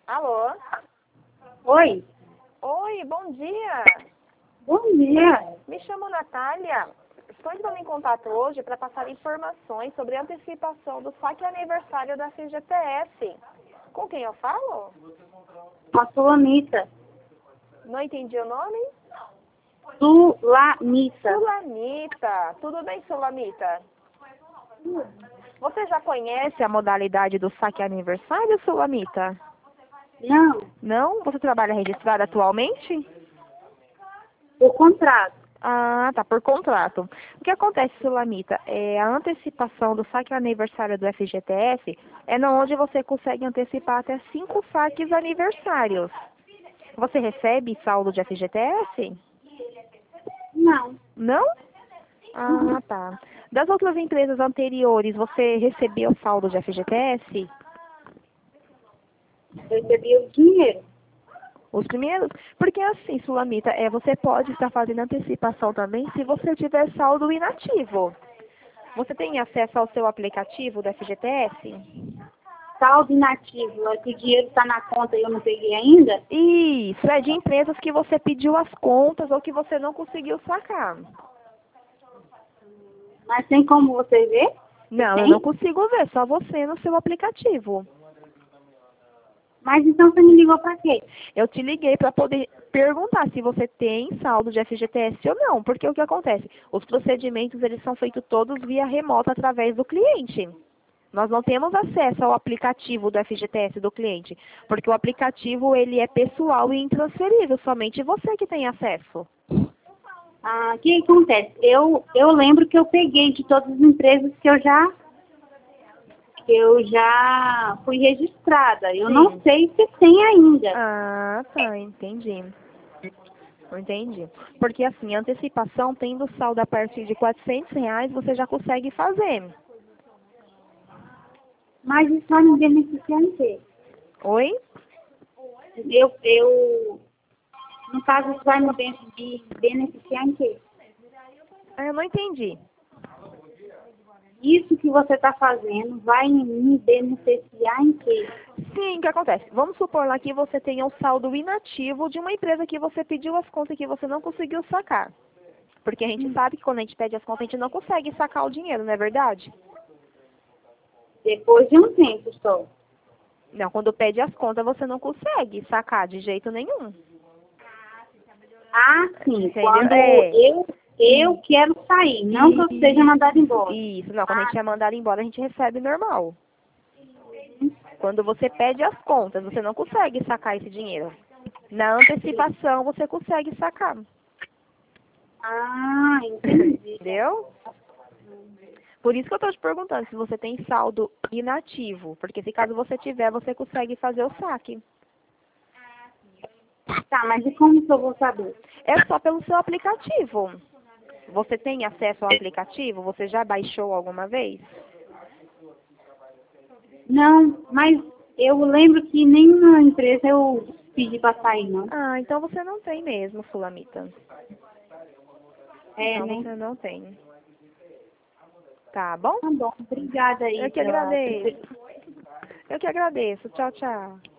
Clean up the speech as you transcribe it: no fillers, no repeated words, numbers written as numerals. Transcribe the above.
Alô? Oi, Oi, bom dia. bom dia. Me chamo Natália. Estou entrando em contato hoje para passar informações sobre a antecipação do saque aniversário da FGTS. Com quem eu falo? A Sulamita. Não entendi o nome? Sulamita. Sulamita. Tudo bem, Sulamita? Você já conhece a modalidade do saque aniversário, Sulamita? Não, Não? Você trabalha registrada atualmente? o contrato. Ah, tá, por contrato. O que acontece, Sulamita, a antecipação do saque aniversário do FGTS é na onde você consegue antecipar até 5 saques aniversários. Você recebe saldo de FGTS? Não, Não? Ah, tá. Das outras empresas anteriores, você recebeu saldo de FGTS? eu recebi o dinheiro. Os primeiros? Porque assim, Sulamita, você pode estar fazendo antecipação também se você tiver saldo inativo. Você tem acesso ao seu aplicativo do FGTS? Saldo inativo, é que o dinheiro está na conta e eu não peguei ainda? Isso, é de empresas que você pediu as contas ou que você não conseguiu sacar. Mas tem como você ver? Não, eu Tem? não consigo ver, só você no seu aplicativo. Mas então você me ligou para quê? Eu te liguei para poder perguntar se você tem saldo de FGTS ou não, porque o que acontece? Os procedimentos, eles são feitos todos via remota através do cliente. Nós não temos acesso ao aplicativo do FGTS do cliente, porque o aplicativo, ele é pessoal e intransferível, somente você que tem acesso. Ah, o que acontece? Eu lembro que eu peguei de todas as empresas que eu já fui registrada. Eu não Sim. sei se tem ainda. Ah, tá, entendi. Entendi. Porque assim, a antecipação, tendo saldo a partir de R$ 400, você já consegue fazer. Mas isso vai me beneficiar em quê? Oi? No caso, isso vai me beneficiar em quê? Ah, eu não entendi. Isso que você está fazendo vai me beneficiar em quê? Sim, o que acontece? Vamos supor lá que você tenha um saldo inativo de uma empresa que você pediu as contas e que você não conseguiu sacar. Porque a gente sabe que quando a gente pede as contas, a gente não consegue sacar o dinheiro, não é verdade? Depois de um tempo só. Não, quando pede as contas, você não consegue sacar de jeito nenhum. Ah, sim, Entendeu? quando É. eu quero sair, não que eu seja mandada embora. Isso, não, quando a gente é mandado embora, a gente recebe normal. Quando você pede as contas, você não consegue sacar esse dinheiro. Na antecipação, você consegue sacar. Ah, entendi. Entendeu? Por isso que eu estou te perguntando se você tem saldo inativo. Porque se caso você tiver, você consegue fazer o saque. Tá, mas e como que eu vou saber? É só pelo seu aplicativo. Você tem acesso ao aplicativo? Você já baixou alguma vez? Não, mas eu lembro que nenhuma empresa eu pedi para sair, não. Ah, então você não tem mesmo, Sulamita. É, Então né? você não tem. Tá bom? Tá bom, obrigada Eu aí que pela... agradeço. Eu que agradeço. Tchau, tchau.